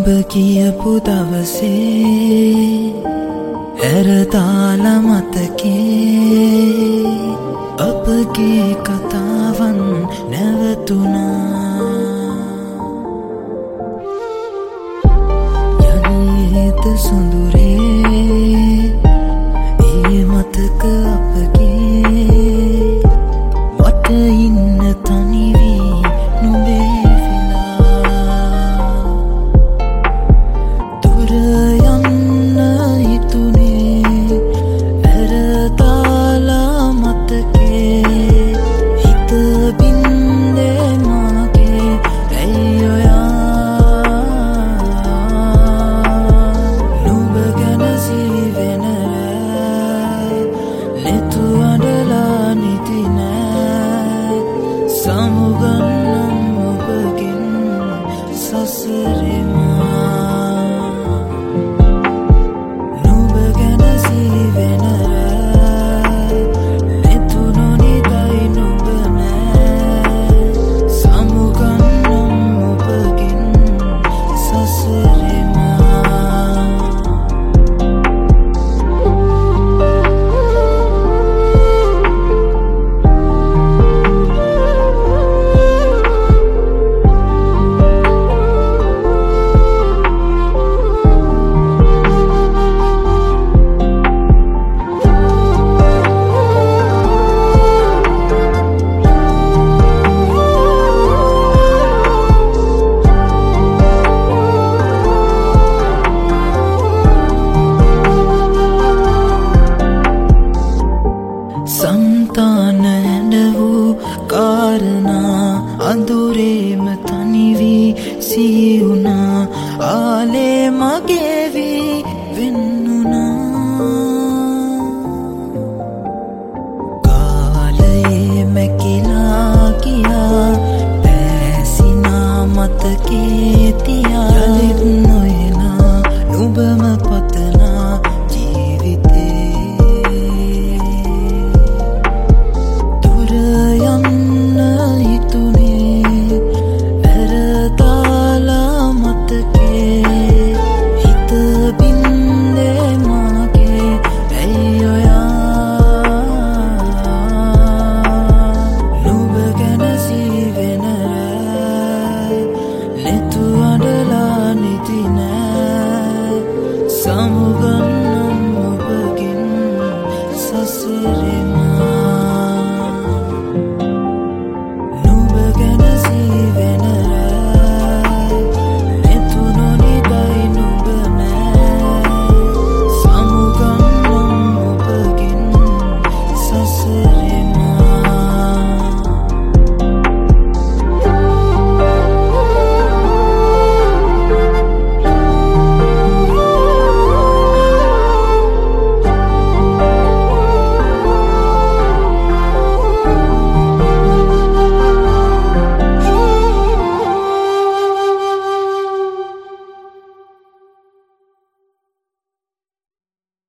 නුඹ කියපු දවසේ ඇරදාලා මතකේ අපගේ කතාවන් නැවතුණා. යන්නේද සොඳුරේ ඒ මතක අපගේ මට ඉන්න තනිවී නුඹේ සමුගන්නම් ඔබගෙන් සසරෙමා නුඹ ගැන සීවෙන රෑ නෙතුණු නිදයි නුඹ නෑ සමුගන්නම් ඔබගෙන් සසරෙමා. संतान ඇඬවූ කාරණා අඳුරේම තනිවී සිහි වුණා. ආලේ